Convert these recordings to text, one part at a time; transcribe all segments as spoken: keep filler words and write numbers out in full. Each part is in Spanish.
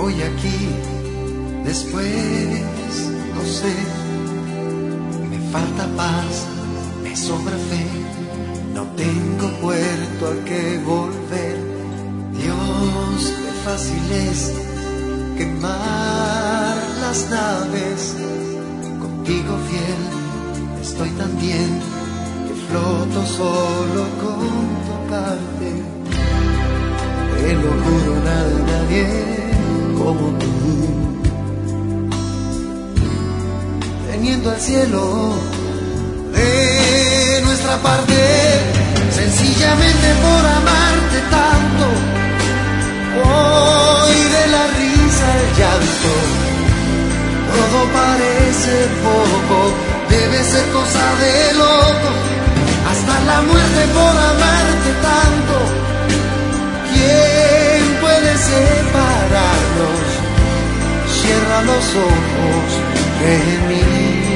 hoy aquí, después, no sé, me falta paz, me sobra fe, no tengo puerto al que volver. Dios, qué fácil es quemar las naves, contigo fiel, estoy tan bien que floto solo con tocarte. Te lo juro, nada, nadie como tú. Teniendo el cielo de nuestra parte, sencillamente por amarte tanto. Hoy de la risa el llanto, todo parece poco, debe ser cosa de loco. Hasta la muerte por amarte tanto. ¿Quién puede separarnos? Cierra los ojos de mí.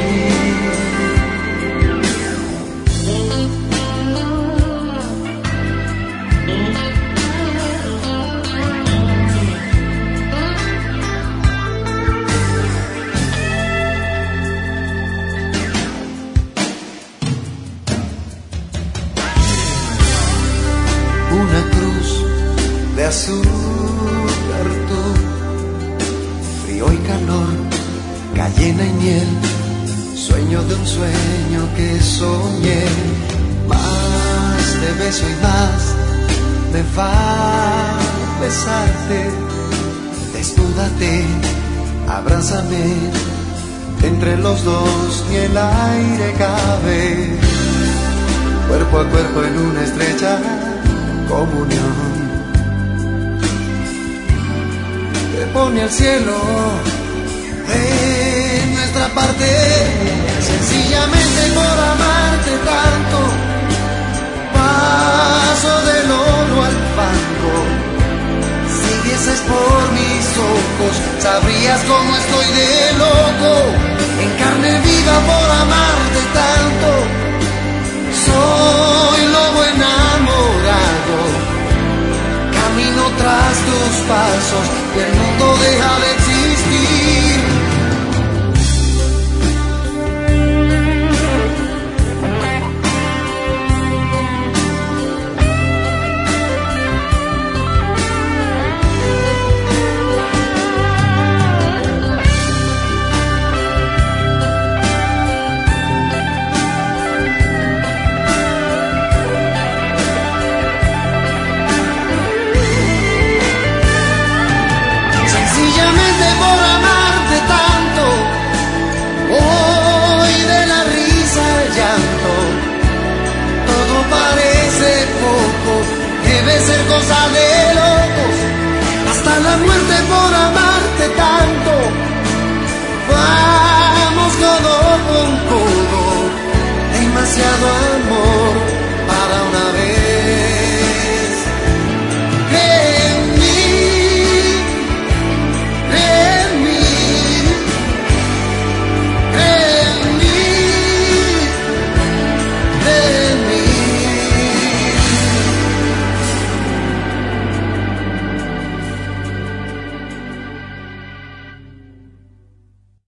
Una cruz de azúcar tú, frío y calor, cayena y miel, sueño de un sueño que soñé. Más te beso y más me va a besarte. Desnúdate, abrázame, entre los dos ni el aire cabe. Cuerpo a cuerpo en una estrecha comunión, te pone al cielo de nuestra parte, sencillamente por amarte tanto. Paso del oro al fango, si vieses por mis ojos, sabrías cómo estoy de loco, en carne viva por amarte tanto. Soy lobo enamorado, camino tras tus pasos y el mundo deja de existir. Debe ser cosa de locos, hasta la muerte por amar.